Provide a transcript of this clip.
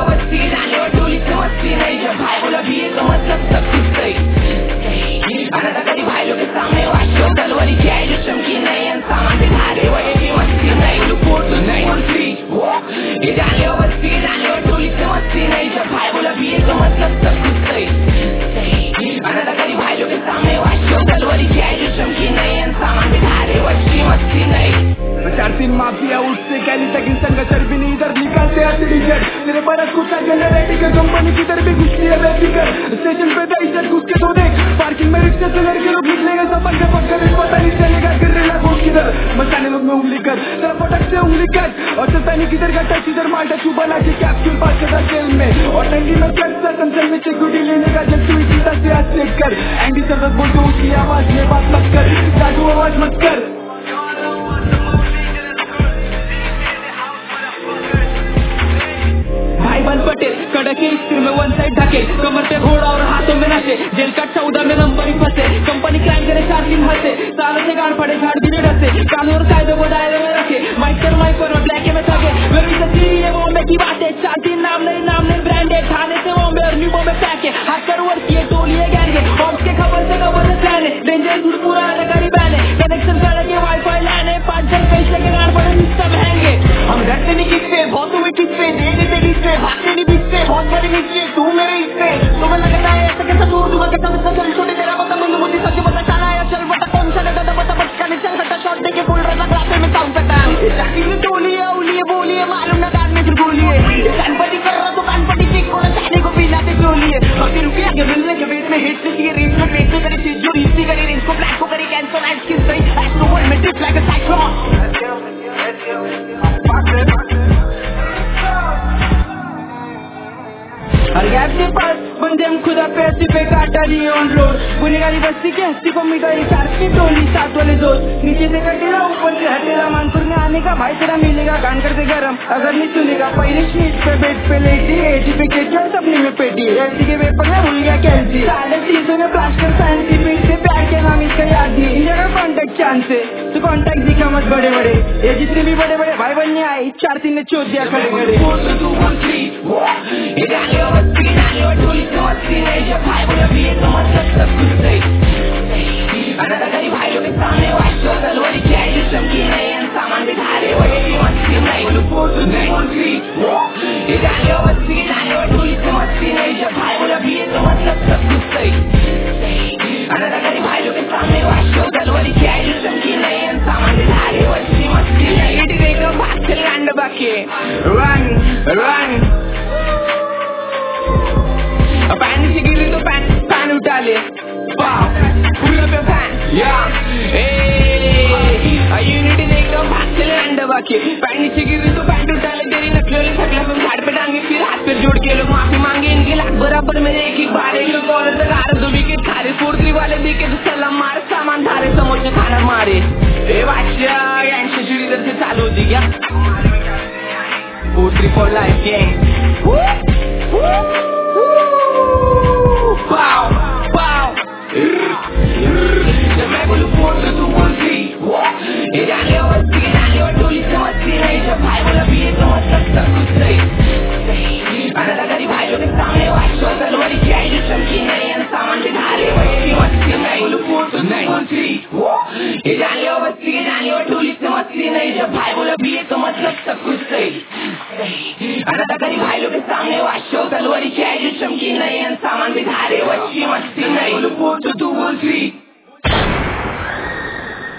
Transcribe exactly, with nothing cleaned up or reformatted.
बस्ती डाले और टोली से मस्ती नहीं, जब भाई बोला भी है तो मतलब सब कुछ सही। आना था कभी भाई लोग के सामने वाशो तलवारी क्या जो चमकी नहीं, सामान दिखा रहे वही की मस्ती नहीं, रिपोर्ट नहीं मंत्री ये डाले और बस्ती डाले और टोली से मस्ती नहीं, जब भाई बोला भी है तो मतलब सब कुछ सही। आना था कभी भाई लोग के सामने वाशो तलवारी क्या जो चमकी नहीं, सामान दिखा रहे वही मस्ती नहीं। चार तीन माफिया उससे कैली तक इंसान का चर्बी नहीं, इधर निकालते हैं टीचर मेरे बरस कुछ जनरेटर कंपनी की तरफ भी घुसती है बेफिकर, स्टेशन पे इज्जत घुस के तो देख, पार्किंग में रिक्शा से लड़के लोग निकलेंगे सब पक्का पक्का पता नहीं चलेगा गिर रहा घुस किधर, मचाने लोग में उंगली कर तेरा पटक से उंगली कट और चलता किधर का टच इधर माल्टा चुबा लाके कैप्सूल पास करता जेल में और टंकी में कट सा कंचन में सिक्योरिटी लेने का जब तू इसी से आज चेक कर, एंडी सरदर्द बोल तो उसकी आवाज में बात मत कर, जादू आवाज मत कर। पटेल कड़के स्क्रीन में वन साइड ढके, कमर पे घोड़ा और हाथों में नाचे, जेल का चौदह में नंबर ही फंसे, कंपनी क्राइम करे चार दिन हंसे, सालों से गाड़ पड़े झाड़ भी डसे, कानून और कायदे को दायरे में रखे, माइक पर माइक पर ब्लैक में थके, मेरी सच्ची ये बॉम्बे की बात है, चार दिन नाम नहीं नाम नहीं ब्रांडेड, थाने से बॉम्बे और न्यू बॉम्बे पैके, हाथ पर वर्क किए टोली है गैंगे, बॉम्ब के खबर से खबर से प्लान है, डेंजर झूठ पूरा अलग बैन है, कनेक्शन करके वाईफाई लाने, पांच जन पैसे लेके गाड़ पड़े सब महंगे, हम डरते नहीं किससे, बहुत हुए किससे, दे देते किससे, भागते नहीं बिस्से, बहुत बड़ी नीचे तू मेरे हिस्से, तुम्हें लगता है ऐसा कैसा दूर दूर कैसा कैसा चल छोटे तेरा बता मुझे मुझे सच बता चला है चल बता कौन सा दादा बता बचका नहीं चल सकता शॉट देके बोल रहा था रास्ते में साउंड सकता है जाती में टोली है उलिए बोलिए मालूम ना कान में फिर बोलिए कानपट्टी कर रहा तो कानपट्टी चेक होना चाहने को बिना ते टोलिए बाकी रुके आगे मिलने के वेट में हिट से ये रेस में पेट में करे चीज जो रीति करे रेंज को ब्लैक को करे कैंसर एंड स्किन सही एट नो वर्ड में tip like a cyclone gap के पास बंदे हम खुदा पे हस्ती पे काटा दिए ऑन रोड, गुनेगारी बस्ती के हस्ती को मिटाई चार की टोली साथ वाले दोस्त, नीचे से कटेला ऊपर से हटेला, मानपुर में आने का भाई तेरा मिलेगा, कान करते गरम अगर नहीं सुनेगा, पहले शीट पे बेड पे लेटी एटी पे के चढ़ सपने में पेटी, एलसी के पेपर में भूल गया कैंसी, साढ़े तीन सौ में प्लास्टर फैंसी पीठ से प्यार के नाम इसका याद दी, इन जगह कॉन्टेक्ट चांस से तो कॉन्टेक्ट दिखा मत बड़े बड़े, ये जितने भी बड़े बड़े भाई बनने आए चार तीन ने चोट दिया खड़े खड़े। टोली से मस्ती नहीं, जब भाई बोला भी है तो मतलब सब कुछ सही। आना था कभी भाई लोग के सामने वाशो तलवारी क्या जो चमकी नहीं, सामान दिखा रहे वही की मस्ती नहीं, रिपोर्ट नहीं मंत्री ये डाले और बस्ती डाले और टोली से मस्ती नहीं, जब भाई बोला भी है तो मतलब सब कुछ सही। आना था कभी भाई लोग के सामने वाशो तलवारी क्या जो चमकी नहीं, सामान दिखा रहे वही की मस्ती नहीं, इट देखो भाग चल गांड बाकी रन रन पैन से गिरी तो पैन पैन उठा ले फुल पे फैन या यूनिटी देखो भाग चले अंडा बाकी पैन से गिरी तो पैन उठा ले, तेरी नकली थकला में झाड़ पे टांगे फिर हाथ पे जोड़ के लोग माफी मांगे, इनके लाख बराबर मेरे एक ही बार एक कॉलर तक आ रहे दो विकेट खारे फोर्थ वाले दिखे तो सलाम मारे सामान धारे समोसे खाना मारे ए बादशाह गैंगस्टर शुरू इधर से चालू होती क्या four three four life gang Wow, wow. जब मैं बोलूं फोर तो तू बोल थ्री, ये डाले और बस्ती डाले और टोली से मस्ती नहीं, जब भाई बोला भी है तो मतलब सब कुछ सही। आना था कभी भाई लोग के सामने वाशो तलवारी क्या जो चमकी नहीं, सामान दिखा रहे वही की मस्ती नहीं, बोलूं फोर तो तू बोल थ्री, ये डाले और बस्ती डाले और टोली से मस्ती नहीं, जब भाई बोला भी है तो मतलब सब कुछ सही। आना था कभी भाई लोग के सामने वाशो तलवारी क्या जो चमकी नहीं, सामान दिखा रहे वही मस्ती नहीं, बोलूं फोर तो तू बोल थ्री।